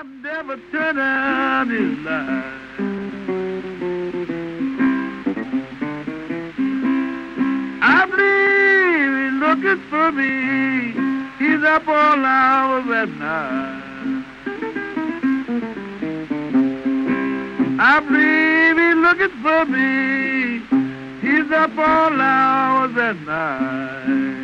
Never turn out his light. I believe he's looking for me. He's up all hours at night. I believe he's looking for me. He's up all hours at night.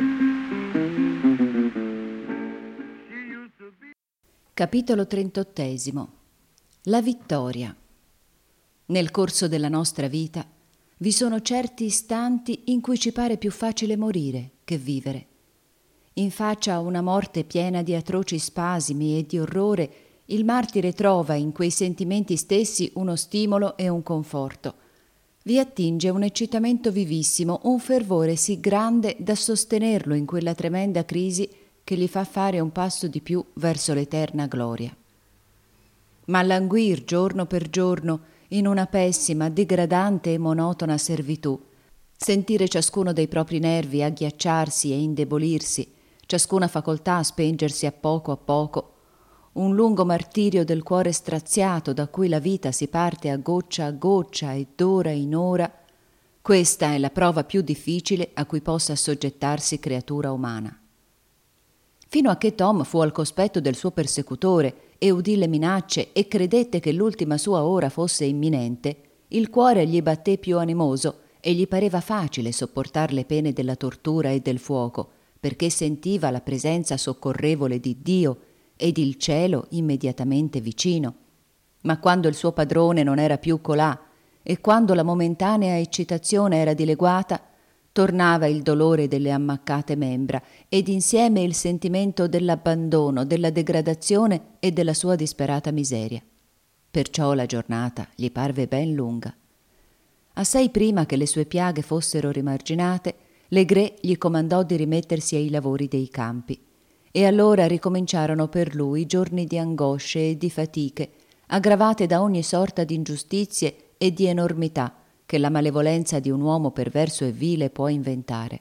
Capitolo 38. La vittoria. Nel corso della nostra vita vi sono certi istanti in cui ci pare più facile morire che vivere. In faccia a una morte piena di atroci spasimi e di orrore, il martire trova in quei sentimenti stessi uno stimolo e un conforto. Vi attinge un eccitamento vivissimo, un fervore sì grande da sostenerlo in quella tremenda crisi che gli fa fare un passo di più verso l'eterna gloria. Ma languir giorno per giorno in una pessima, degradante e monotona servitù, sentire ciascuno dei propri nervi agghiacciarsi e indebolirsi, ciascuna facoltà spengersi a poco, un lungo martirio del cuore straziato da cui la vita si parte a goccia e d'ora in ora, questa è la prova più difficile a cui possa assoggettarsi creatura umana. Fino a che Tom fu al cospetto del suo persecutore e udì le minacce e credette che l'ultima sua ora fosse imminente, il cuore gli batté più animoso e gli pareva facile sopportar le pene della tortura e del fuoco, perché sentiva la presenza soccorrevole di Dio ed il cielo immediatamente vicino. Ma quando il suo padrone non era più colà e quando la momentanea eccitazione era dileguata, tornava il dolore delle ammaccate membra ed insieme il sentimento dell'abbandono, della degradazione e della sua disperata miseria. Perciò la giornata gli parve ben lunga. Assai prima che le sue piaghe fossero rimarginate, Legré gli comandò di rimettersi ai lavori dei campi. E allora ricominciarono per lui giorni di angosce e di fatiche, aggravate da ogni sorta di ingiustizie e di enormità che la malevolenza di un uomo perverso e vile può inventare.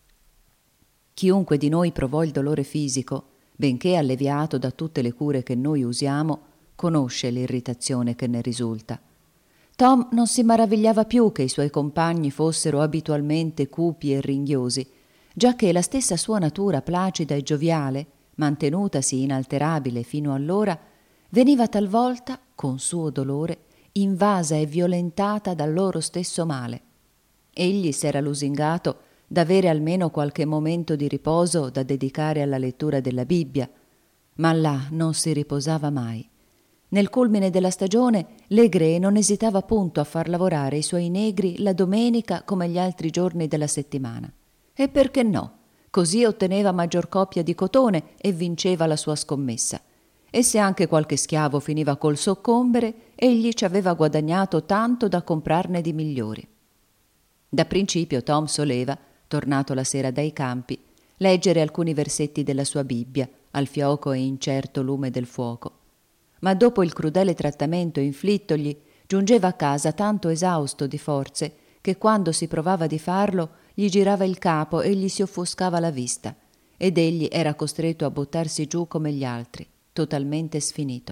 Chiunque di noi provò il dolore fisico, benché alleviato da tutte le cure che noi usiamo, conosce l'irritazione che ne risulta. Tom non si maravigliava più che i suoi compagni fossero abitualmente cupi e ringhiosi, giacché la stessa sua natura placida e gioviale, mantenutasi inalterabile fino allora, veniva talvolta, con suo dolore, invasa e violentata dal loro stesso male. Egli s'era lusingato d'avere almeno qualche momento di riposo da dedicare alla lettura della Bibbia, ma là non si riposava mai. Nel culmine della stagione Legré non esitava punto a far lavorare i suoi negri la domenica come gli altri giorni della settimana. E perché no? Così otteneva maggior coppia di cotone e vinceva la sua scommessa. E se anche qualche schiavo finiva col soccombere, egli ci aveva guadagnato tanto da comprarne di migliori. Da principio Tom soleva, tornato la sera dai campi, leggere alcuni versetti della sua Bibbia al fioco e incerto lume del fuoco. Ma dopo il crudele trattamento inflittogli, giungeva a casa tanto esausto di forze che quando si provava di farlo gli girava il capo e gli si offuscava la vista, ed egli era costretto a buttarsi giù come gli altri, totalmente sfinito.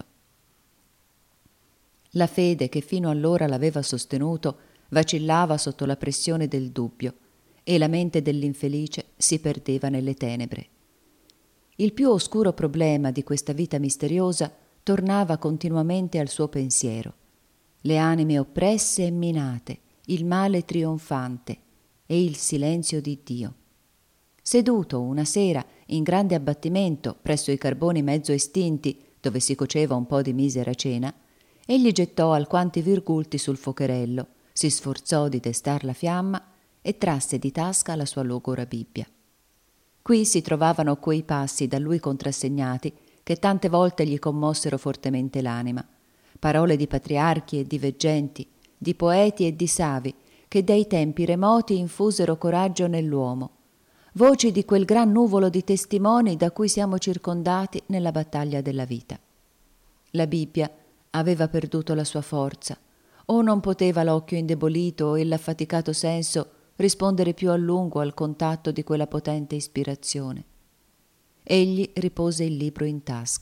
La fede che fino allora l'aveva sostenuto vacillava sotto la pressione del dubbio e la mente dell'infelice si perdeva nelle tenebre. Il più oscuro problema di questa vita misteriosa tornava continuamente al suo pensiero: le anime oppresse e minate, il male trionfante e il silenzio di Dio. Seduto una sera in grande abbattimento presso i carboni mezzo estinti, dove si coceva un po' di misera cena, egli gettò alquanti virgulti sul focherello, si sforzò di destar la fiamma e trasse di tasca la sua logora Bibbia. Qui si trovavano quei passi da lui contrassegnati che tante volte gli commossero fortemente l'anima, parole di patriarchi e di veggenti, di poeti e di savi, che dai tempi remoti infusero coraggio nell'uomo, voci di quel gran nuvolo di testimoni da cui siamo circondati nella battaglia della vita. La Bibbia aveva perduto la sua forza, o non poteva l'occhio indebolito e l'affaticato senso rispondere più a lungo al contatto di quella potente ispirazione. Egli ripose il libro in tasca,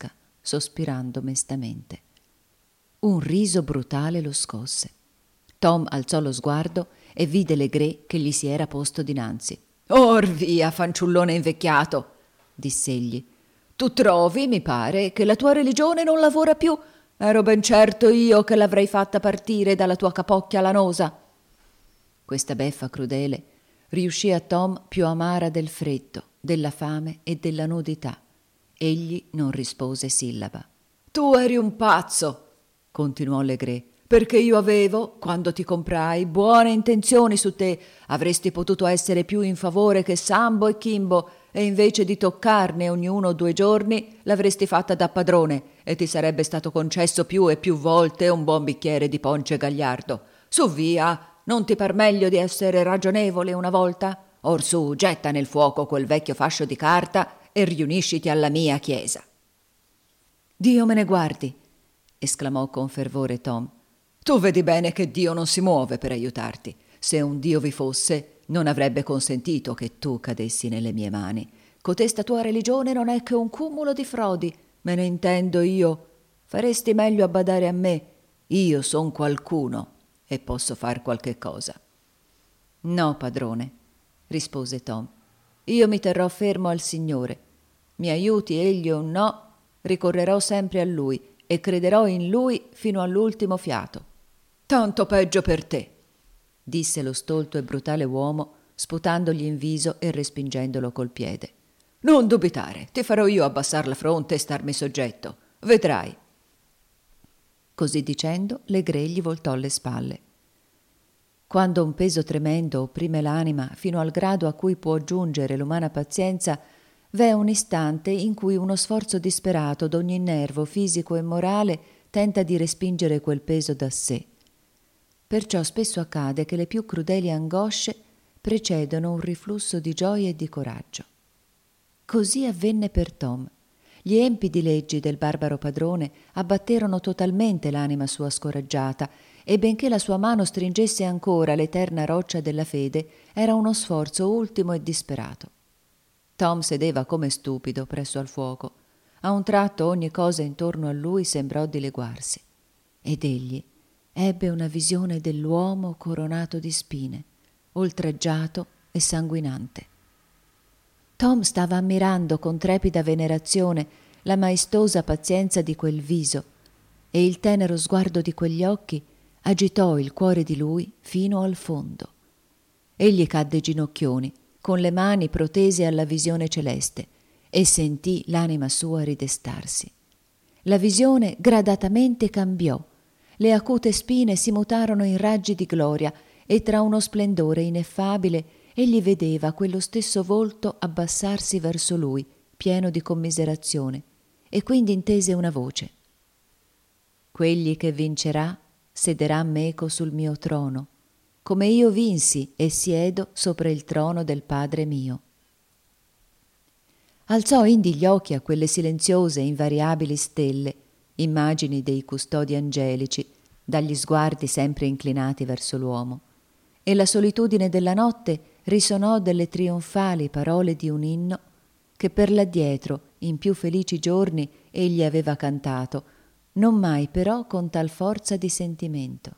sospirando mestamente. Un riso brutale lo scosse. Tom alzò lo sguardo e vide Legree che gli si era posto dinanzi. «Or via, fanciullone invecchiato!» diss'egli. «Tu trovi, mi pare, che la tua religione non lavora più? Ero ben certo io che l'avrei fatta partire dalla tua capocchia lanosa!» Questa beffa crudele riuscì a Tom più amara del freddo, della fame e della nudità. Egli non rispose sillaba. «Tu eri un pazzo!» continuò Legree, «perché io avevo, quando ti comprai, buone intenzioni su te. Avresti potuto essere più in favore che Sambo e Kimbo, e invece di toccarne ognuno 2 giorni, l'avresti fatta da padrone e ti sarebbe stato concesso più e più volte un buon bicchiere di ponce gagliardo. Su via, non ti par meglio di essere ragionevole una volta? Or su, getta nel fuoco quel vecchio fascio di carta e riunisciti alla mia chiesa!» «Dio me ne guardi!» esclamò con fervore Tom. «Tu vedi bene che Dio non si muove per aiutarti. Se un Dio vi fosse, non avrebbe consentito che tu cadessi nelle mie mani. Cotesta tua religione non è che un cumulo di frodi. Me ne intendo io. Faresti meglio a badare a me. Io son qualcuno e posso far qualche cosa.» «No, padrone», rispose Tom. «Io mi terrò fermo al Signore. Mi aiuti egli o no, ricorrerò sempre a Lui e crederò in Lui fino all'ultimo fiato.» «Tanto peggio per te», disse lo stolto e brutale uomo, sputandogli in viso e respingendolo col piede. «Non dubitare, ti farò io abbassar la fronte e starmi soggetto. Vedrai.» Così dicendo, Legree gli voltò le spalle. Quando un peso tremendo opprime l'anima fino al grado a cui può giungere l'umana pazienza, v'è un istante in cui uno sforzo disperato d'ogni nervo fisico e morale tenta di respingere quel peso da sé. Perciò spesso accade che le più crudeli angosce precedono un riflusso di gioia e di coraggio. Così avvenne per Tom. Gli empidi leggi del barbaro padrone abbatterono totalmente l'anima sua scoraggiata e benché la sua mano stringesse ancora l'eterna roccia della fede, era uno sforzo ultimo e disperato. Tom sedeva come stupido presso al fuoco. A un tratto ogni cosa intorno a lui sembrò dileguarsi ed egli ebbe una visione dell'uomo coronato di spine, oltraggiato e sanguinante. Tom stava ammirando con trepida venerazione la maestosa pazienza di quel viso e il tenero sguardo di quegli occhi agitò il cuore di lui fino al fondo. Egli cadde ginocchioni, con le mani protese alla visione celeste, e sentì l'anima sua ridestarsi. La visione gradatamente cambiò, le acute spine si mutarono in raggi di gloria e tra uno splendore ineffabile egli vedeva quello stesso volto abbassarsi verso lui, pieno di commiserazione, e quindi intese una voce. «Quegli che vincerà sederà meco sul mio trono, come io vinsi e siedo sopra il trono del Padre mio.» Alzò indi gli occhi a quelle silenziose e invariabili stelle, immagini dei custodi angelici, dagli sguardi sempre inclinati verso l'uomo, e la solitudine della notte risonò delle trionfali parole di un inno che per l'addietro, in più felici giorni, egli aveva cantato, non mai però con tal forza di sentimento.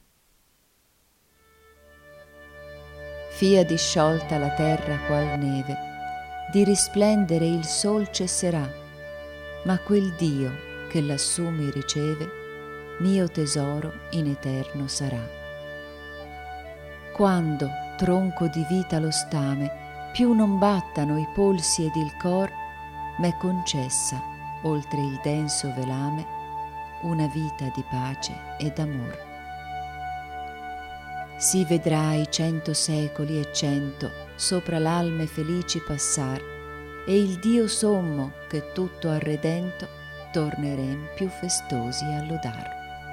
Fia disciolta la terra qual neve, di risplendere il sol cesserà, ma quel Dio che lassù mi riceve, mio tesoro in eterno sarà. Quando, tronco di vita lo stame, più non battano i polsi ed il cor, m'è concessa, oltre il denso velame, una vita di pace ed amor. Si vedrai 100 secoli e 100 sopra l'alme felici passar, e il Dio sommo che tutto ha redento tornerem più festosi a lodar.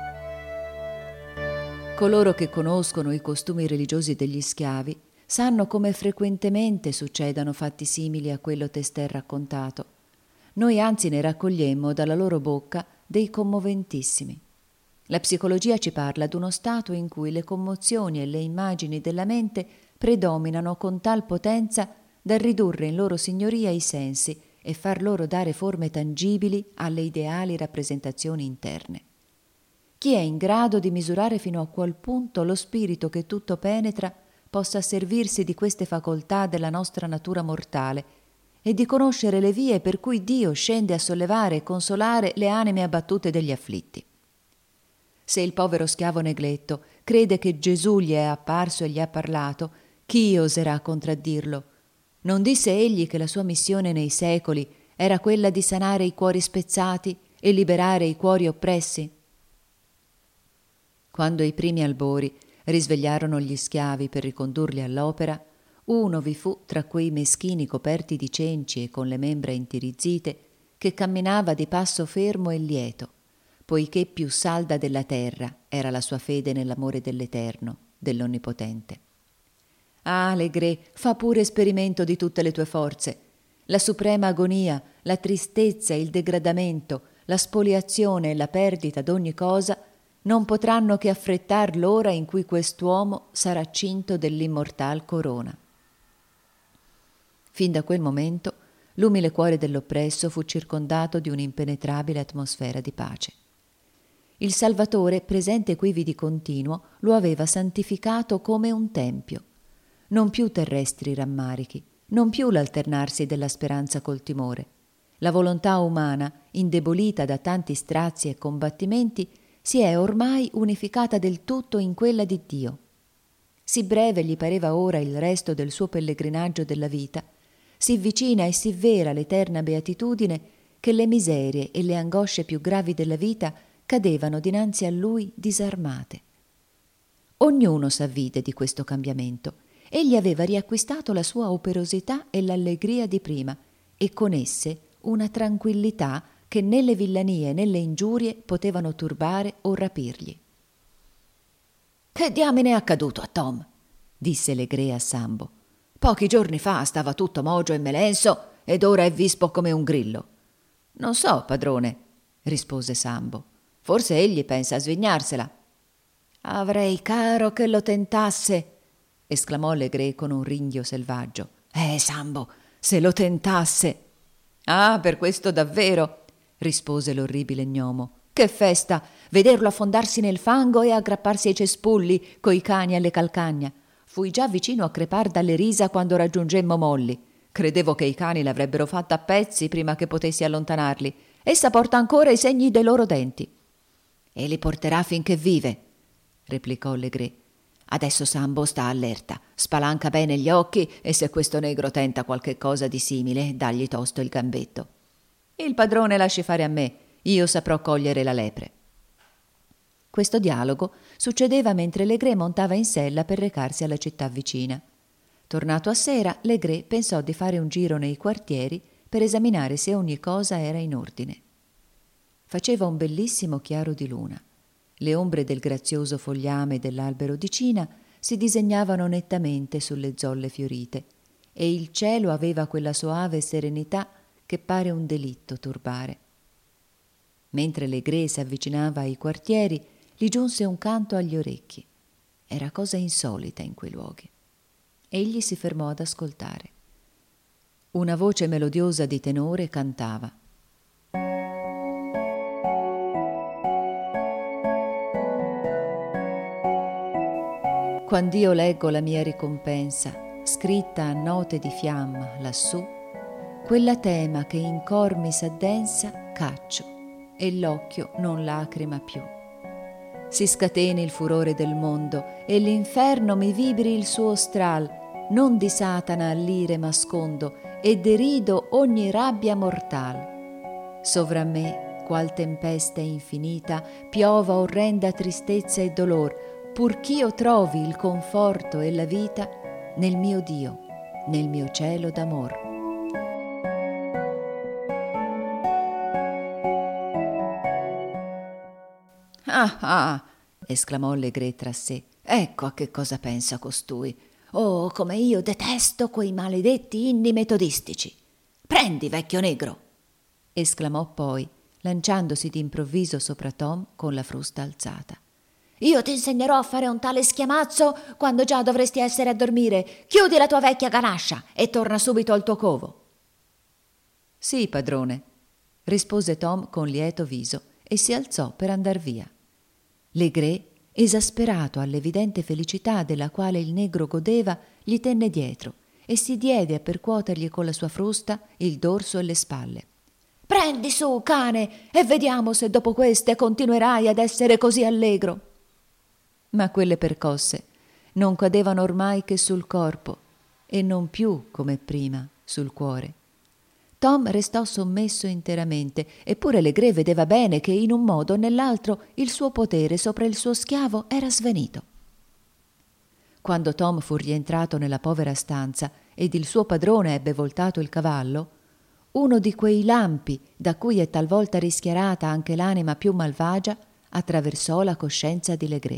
Coloro che conoscono i costumi religiosi degli schiavi sanno come frequentemente succedano fatti simili a quello testé raccontato. Noi anzi ne raccogliemmo dalla loro bocca dei commoventissimi. La psicologia ci parla d'uno stato in cui le commozioni e le immagini della mente predominano con tal potenza da ridurre in loro signoria i sensi e far loro dare forme tangibili alle ideali rappresentazioni interne. Chi è in grado di misurare fino a qual punto lo spirito che tutto penetra possa servirsi di queste facoltà della nostra natura mortale e di conoscere le vie per cui Dio scende a sollevare e consolare le anime abbattute degli afflitti. Se il povero schiavo negletto crede che Gesù gli è apparso e gli ha parlato, chi oserà contraddirlo? Non disse egli che la sua missione nei secoli era quella di sanare i cuori spezzati e liberare i cuori oppressi? Quando i primi albori risvegliarono gli schiavi per ricondurli all'opera, uno vi fu tra quei meschini coperti di cenci e con le membra intirizzite, che camminava di passo fermo e lieto, poiché più salda della terra era la sua fede nell'amore dell'Eterno, dell'Onnipotente. Ah, Legré, fa pure esperimento di tutte le tue forze. La suprema agonia, la tristezza, il degradamento, la spoliazione e la perdita d'ogni cosa non potranno che affrettar l'ora in cui quest'uomo sarà cinto dell'immortal corona. Fin da quel momento l'umile cuore dell'oppresso fu circondato di un'impenetrabile atmosfera di pace. Il Salvatore, presente quivi di continuo, lo aveva santificato come un tempio. Non più terrestri rammarichi, non più l'alternarsi della speranza col timore. La volontà umana, indebolita da tanti strazi e combattimenti, si è ormai unificata del tutto in quella di Dio. Sì breve gli pareva ora il resto del suo pellegrinaggio della vita, sì vicina e sì vera l'eterna beatitudine, che le miserie e le angosce più gravi della vita cadevano dinanzi a lui disarmate. Ognuno s'avvide di questo cambiamento. Egli aveva riacquistato la sua operosità e l'allegria di prima, e con esse una tranquillità che né le villanie né le ingiurie potevano turbare o rapirgli. «Che diamine è accaduto a Tom?» disse Legré a Sambo. «Pochi giorni fa stava tutto mogio e melenso ed ora è vispo come un grillo». «Non so, padrone», rispose Sambo. «Forse egli pensa a svignarsela». «Avrei caro che lo tentasse», esclamò Legré con un ringhio selvaggio. Sambo, se lo tentasse!» «Ah, per questo davvero», rispose l'orribile gnomo. «Che festa! Vederlo affondarsi nel fango e aggrapparsi ai cespugli coi cani alle calcagna. Fui già vicino a crepar dalle risa quando raggiungemmo Molly. Credevo che i cani l'avrebbero fatta a pezzi prima che potessi allontanarli. Essa porta ancora i segni dei loro denti». «E li porterà finché vive», replicò Legré. «Adesso Sambo sta allerta, spalanca bene gli occhi e se questo negro tenta qualche cosa di simile, dagli tosto il gambetto. Il padrone lasci fare a me, io saprò cogliere la lepre». Questo dialogo succedeva mentre Legré montava in sella per recarsi alla città vicina. Tornato a sera, Legré pensò di fare un giro nei quartieri per esaminare se ogni cosa era in ordine. Faceva un bellissimo chiaro di luna. Le ombre del grazioso fogliame dell'albero di Cina si disegnavano nettamente sulle zolle fiorite e il cielo aveva quella soave serenità che pare un delitto turbare. Mentre Legré si avvicinava ai quartieri, gli giunse un canto agli orecchi. Era cosa insolita in quei luoghi. Egli si fermò ad ascoltare. Una voce melodiosa di tenore cantava. Quand'io leggo la mia ricompensa, scritta a note di fiamma lassù, quella tema che in cor mi s'addensa caccio, e l'occhio non lacrima più. Si scateni il furore del mondo, e l'inferno mi vibri il suo stral, non di Satana all'ire m'ascondo, e derido ogni rabbia mortal. Sovra me, qual tempesta infinita, piova orrenda tristezza e dolor, purch'io trovi il conforto e la vita nel mio Dio, nel mio cielo d'amor. «Ah!» esclamò Legré tra sé. «Ecco a che cosa pensa costui. Oh, come io detesto quei maledetti inni metodistici! Prendi, vecchio negro!» esclamò poi, lanciandosi d'improvviso sopra Tom con la frusta alzata. «Io ti insegnerò a fare un tale schiamazzo quando già dovresti essere a dormire. Chiudi la tua vecchia ganascia e torna subito al tuo covo». «Sì, padrone», rispose Tom con lieto viso e si alzò per andar via. Legree, esasperato all'evidente felicità della quale il negro godeva, gli tenne dietro e si diede a percuotergli con la sua frusta il dorso e le spalle. «Prendi su, cane, e vediamo se dopo queste continuerai ad essere così allegro». Ma quelle percosse non cadevano ormai che sul corpo e non più, come prima, sul cuore. Tom restò sommesso interamente, eppure Legree vedeva bene che in un modo o nell'altro il suo potere sopra il suo schiavo era svanito. Quando Tom fu rientrato nella povera stanza ed il suo padrone ebbe voltato il cavallo, uno di quei lampi da cui è talvolta rischiarata anche l'anima più malvagia attraversò la coscienza di Legree.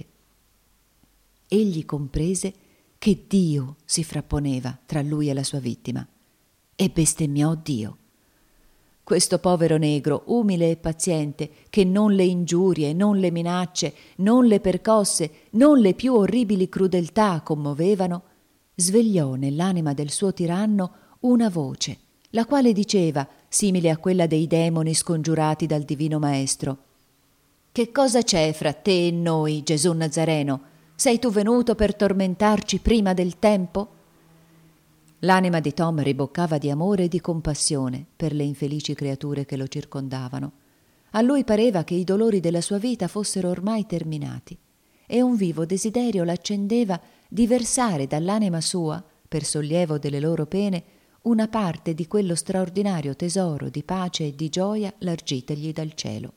Egli comprese che Dio si frapponeva tra lui e la sua vittima e bestemmiò Dio. Questo povero negro, umile e paziente, che non le ingiurie, non le minacce, non le percosse, non le più orribili crudeltà commovevano, svegliò nell'anima del suo tiranno una voce, la quale diceva, simile a quella dei demoni scongiurati dal divino maestro: «Che cosa c'è fra te e noi, Gesù Nazareno? Sei tu venuto per tormentarci prima del tempo?» L'anima di Tom riboccava di amore e di compassione per le infelici creature che lo circondavano. A lui pareva che i dolori della sua vita fossero ormai terminati e un vivo desiderio l'accendeva di versare dall'anima sua, per sollievo delle loro pene, una parte di quello straordinario tesoro di pace e di gioia largitegli dal cielo.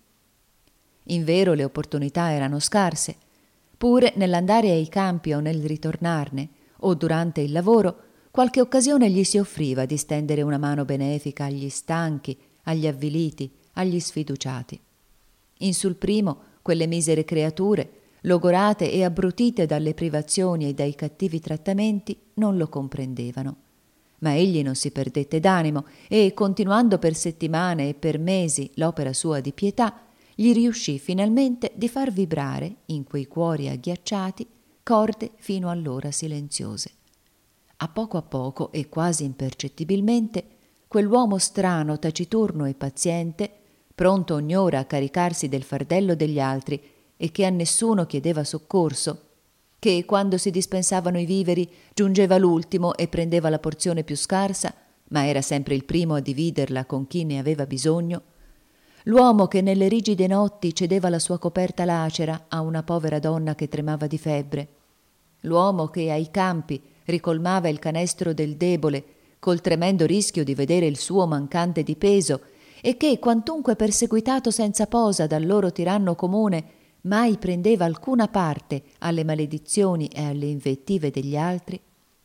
Invero le opportunità erano scarse. Pure nell'andare ai campi o nel ritornarne, o durante il lavoro, qualche occasione gli si offriva di stendere una mano benefica agli stanchi, agli avviliti, agli sfiduciati. In sul primo, quelle misere creature, logorate e abbrutite dalle privazioni e dai cattivi trattamenti, non lo comprendevano. Ma egli non si perdette d'animo e, continuando per settimane e per mesi l'opera sua di pietà, gli riuscì finalmente di far vibrare, in quei cuori agghiacciati, corde fino allora silenziose. A poco e quasi impercettibilmente, quell'uomo strano, taciturno e paziente, pronto ogni ora a caricarsi del fardello degli altri e che a nessuno chiedeva soccorso, che quando si dispensavano i viveri giungeva l'ultimo e prendeva la porzione più scarsa, ma era sempre il primo a dividerla con chi ne aveva bisogno, l'uomo che nelle rigide notti cedeva la sua coperta lacera a una povera donna che tremava di febbre, l'uomo che ai campi ricolmava il canestro del debole col tremendo rischio di vedere il suo mancante di peso e che, quantunque perseguitato senza posa dal loro tiranno comune, mai prendeva alcuna parte alle maledizioni e alle invettive degli altri,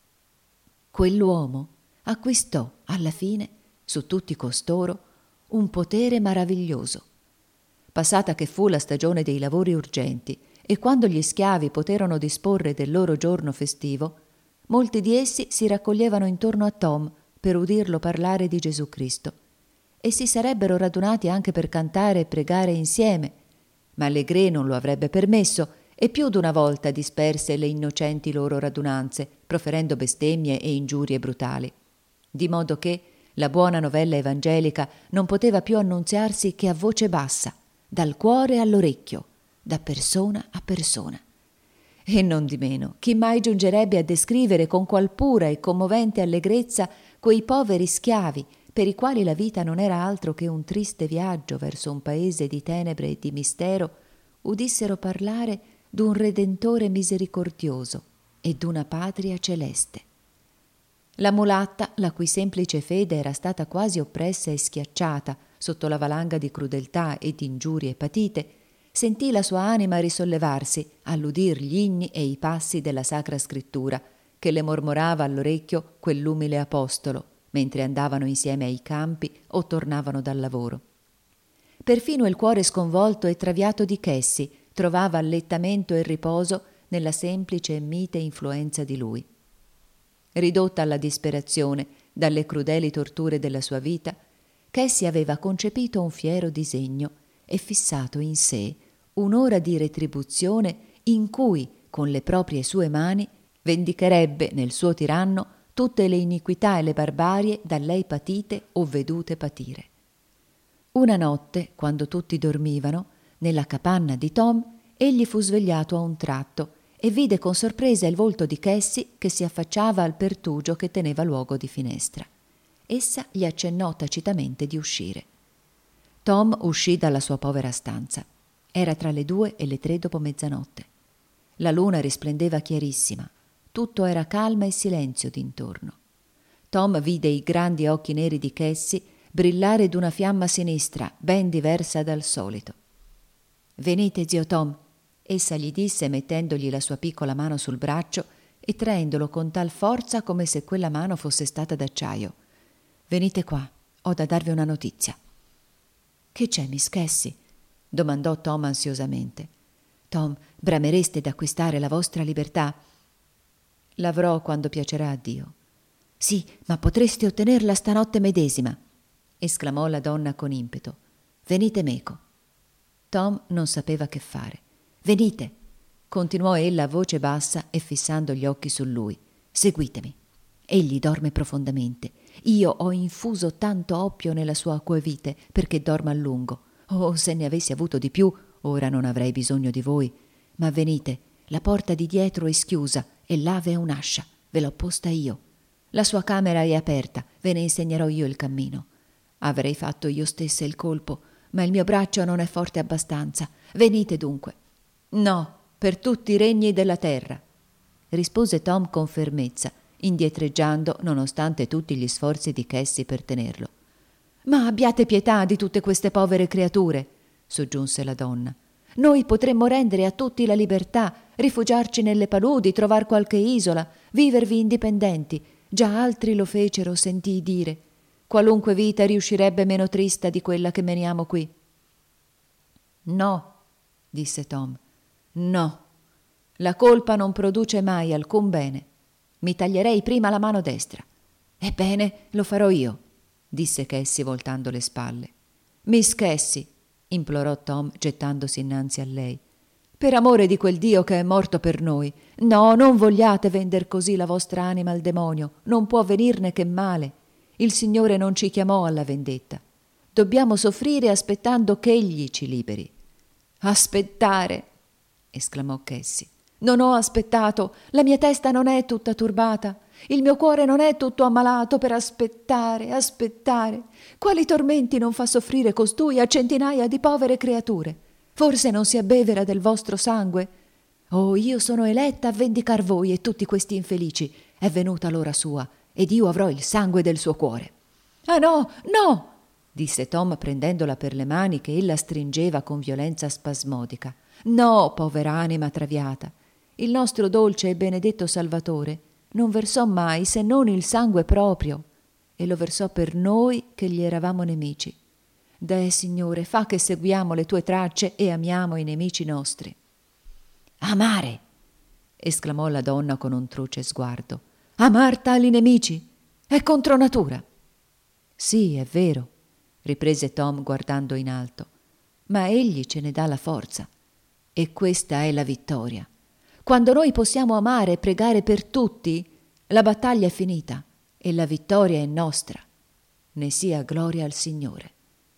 quell'uomo acquistò alla fine, su tutti costoro, un potere maraviglioso. Passata che fu la stagione dei lavori urgenti e quando gli schiavi poterono disporre del loro giorno festivo, molti di essi si raccoglievano intorno a Tom per udirlo parlare di Gesù Cristo e si sarebbero radunati anche per cantare e pregare insieme, ma Legree non lo avrebbe permesso e più d'una volta disperse le innocenti loro radunanze, proferendo bestemmie e ingiurie brutali, di modo che la buona novella evangelica non poteva più annunziarsi che a voce bassa, dal cuore all'orecchio, da persona a persona. E non di meno, chi mai giungerebbe a descrivere con qual pura e commovente allegrezza quei poveri schiavi per i quali la vita non era altro che un triste viaggio verso un paese di tenebre e di mistero, udissero parlare d'un Redentore misericordioso e d'una patria celeste. La mulatta, la cui semplice fede era stata quasi oppressa e schiacciata sotto la valanga di crudeltà e di ingiurie patite, sentì la sua anima risollevarsi all'udir gli inni e i passi della Sacra Scrittura che le mormorava all'orecchio quell'umile apostolo mentre andavano insieme ai campi o tornavano dal lavoro. Perfino il cuore sconvolto e traviato di Cassie trovava allettamento e riposo nella semplice e mite influenza di lui. Ridotta alla disperazione dalle crudeli torture della sua vita, Cassie aveva concepito un fiero disegno e fissato in sé un'ora di retribuzione in cui, con le proprie sue mani, vendicherebbe nel suo tiranno tutte le iniquità e le barbarie da lei patite o vedute patire. Una notte, quando tutti dormivano, nella capanna di Tom, egli fu svegliato a un tratto e vide con sorpresa il volto di Cassie che si affacciava al pertugio che teneva luogo di finestra. Essa gli accennò tacitamente di uscire. Tom uscì dalla sua povera stanza. Era tra le 2 e le 3 dopo mezzanotte. La luna risplendeva chiarissima. Tutto era calma e silenzio d'intorno. Tom vide i grandi occhi neri di Cassie brillare d'una fiamma sinistra, ben diversa dal solito. «Venite, zio Tom», essa gli disse mettendogli la sua piccola mano sul braccio e traendolo con tal forza come se quella mano fosse stata d'acciaio. «Venite qua, ho da darvi una notizia». «Che c'è, Miss Cassie?» domandò Tom ansiosamente. «Tom, bramereste d'acquistare la vostra libertà?» «L'avrò quando piacerà a Dio». «Sì, ma potreste ottenerla stanotte medesima», esclamò la donna con impeto. «Venite meco». Tom non sapeva che fare. «Venite», continuò ella a voce bassa e fissando gli occhi su lui. «Seguitemi. Egli dorme profondamente. Io ho infuso tanto oppio nella sua acquavite perché dorma a lungo. Oh, se ne avessi avuto di più, ora non avrei bisogno di voi. Ma venite, la porta di dietro è schiusa e là v'è un'ascia. Ve l'ho posta io. La sua camera è aperta, ve ne insegnerò io il cammino. Avrei fatto io stessa il colpo, ma il mio braccio non è forte abbastanza. Venite dunque». «No, per tutti i regni della terra», rispose Tom con fermezza, indietreggiando nonostante tutti gli sforzi di Cassie per tenerlo. «Ma abbiate pietà di tutte queste povere creature», soggiunse la donna. «Noi potremmo rendere a tutti la libertà, rifugiarci nelle paludi, trovar qualche isola, vivervi indipendenti. Già altri lo fecero, sentii dire. Qualunque vita riuscirebbe meno trista di quella che meniamo qui». «No», disse Tom, «no. La colpa non produce mai alcun bene. Mi taglierei prima la mano destra». «Ebbene, lo farò io», disse Cassie voltando le spalle. «Miss Cassie», implorò Tom gettandosi innanzi a lei, «per amore di quel Dio che è morto per noi, no, non vogliate vender così la vostra anima al demonio, non può venirne che male. Il Signore non ci chiamò alla vendetta. Dobbiamo soffrire aspettando che Egli ci liberi». «Aspettare!» esclamò Cassie. «Non ho aspettato, la mia testa non è tutta turbata, il mio cuore non è tutto ammalato per aspettare. Quali tormenti non fa soffrire costui a centinaia di povere creature? Forse non si abbevera del vostro sangue? Oh, io sono eletta a vendicar voi e tutti questi infelici. È venuta l'ora sua ed io avrò il sangue del suo cuore». «Ah no, no!» disse Tom prendendola per le mani che ella stringeva con violenza spasmodica. «No, povera anima traviata, il nostro dolce e benedetto Salvatore non versò mai se non il sangue proprio, e lo versò per noi che gli eravamo nemici. Deh, Signore, fa che seguiamo le tue tracce e amiamo i nemici nostri». «Amare!» esclamò la donna con un truce sguardo. «Amar tali nemici? È contro natura». «Sì, è vero», riprese Tom guardando in alto, «ma egli ce ne dà la forza. E questa è la vittoria. Quando noi possiamo amare e pregare per tutti, la battaglia è finita e la vittoria è nostra. Ne sia gloria al Signore».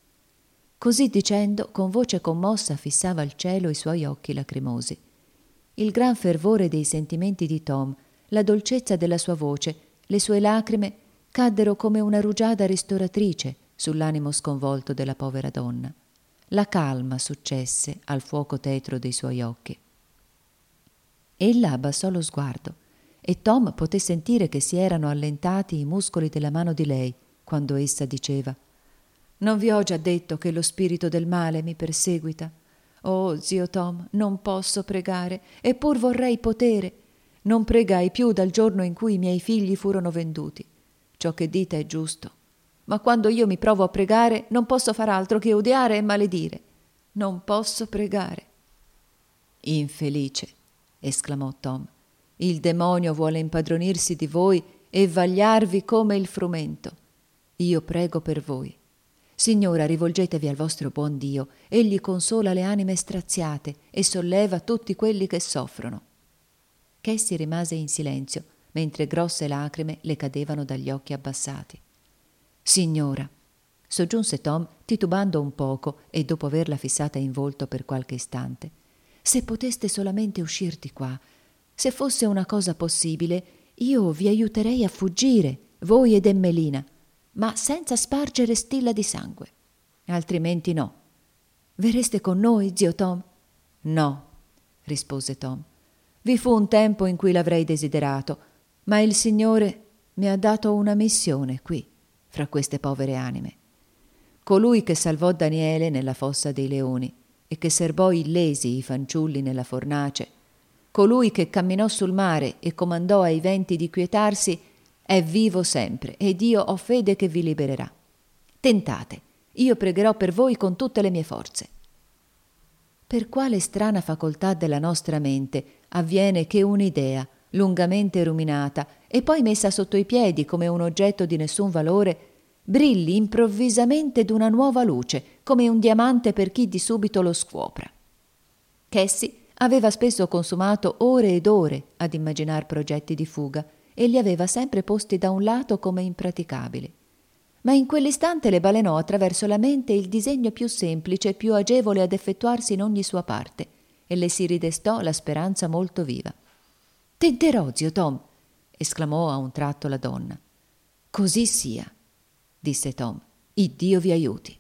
Così dicendo, con voce commossa fissava al cielo i suoi occhi lacrimosi. Il gran fervore dei sentimenti di Tom, la dolcezza della sua voce, le sue lacrime caddero come una rugiada ristoratrice sull'animo sconvolto della povera donna. La calma successe al fuoco tetro dei suoi occhi. Ella abbassò lo sguardo e Tom poté sentire che si erano allentati i muscoli della mano di lei quando essa diceva: «Non vi ho già detto che lo spirito del male mi perseguita? Oh, zio Tom, non posso pregare, eppur vorrei potere. Non pregai più dal giorno in cui i miei figli furono venduti. Ciò che dite è giusto. Ma quando io mi provo a pregare non posso far altro che odiare e maledire. Non posso pregare». «Infelice», esclamò Tom, «il demonio vuole impadronirsi di voi e vagliarvi come il frumento. Io prego per voi. Signora, rivolgetevi al vostro buon Dio. Egli consola le anime straziate e solleva tutti quelli che soffrono». Cassie rimase in silenzio, mentre grosse lacrime le cadevano dagli occhi abbassati. «Signora», soggiunse Tom, titubando un poco e dopo averla fissata in volto per qualche istante, «se poteste solamente uscir di qua, se fosse una cosa possibile, io vi aiuterei a fuggire, voi ed Emmelina, ma senza spargere stilla di sangue. Altrimenti no. Verreste con noi, zio Tom?» «No», rispose Tom. «Vi fu un tempo in cui l'avrei desiderato, ma il Signore mi ha dato una missione qui, fra queste povere anime. Colui che salvò Daniele nella fossa dei leoni e che serbò illesi i fanciulli nella fornace, colui che camminò sul mare e comandò ai venti di quietarsi, è vivo sempre ed io ho fede che vi libererà. Tentate, io pregherò per voi con tutte le mie forze». Per quale strana facoltà della nostra mente avviene che un'idea, lungamente ruminata e poi messa sotto i piedi come un oggetto di nessun valore, brilli improvvisamente d'una nuova luce, come un diamante per chi di subito lo scuopra? Cassie aveva spesso consumato ore ed ore ad immaginar progetti di fuga e li aveva sempre posti da un lato come impraticabili. Ma in quell'istante le balenò attraverso la mente il disegno più semplice e più agevole ad effettuarsi in ogni sua parte, e le si ridestò la speranza molto viva. «Tenterò, zio Tom!» esclamò a un tratto la donna. «Così sia», disse Tom. «Iddio vi aiuti».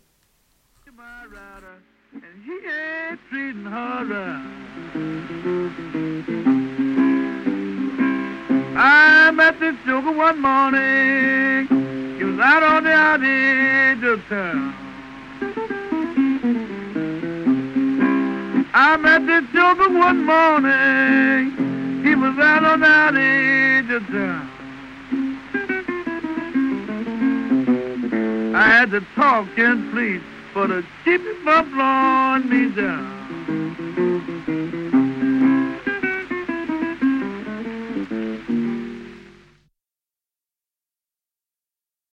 I met this joker one morning. He was out on the edge of town. I met this joker one morning. He was out on the edge of town. I had to talk and plead, but to keep him from blowing me down.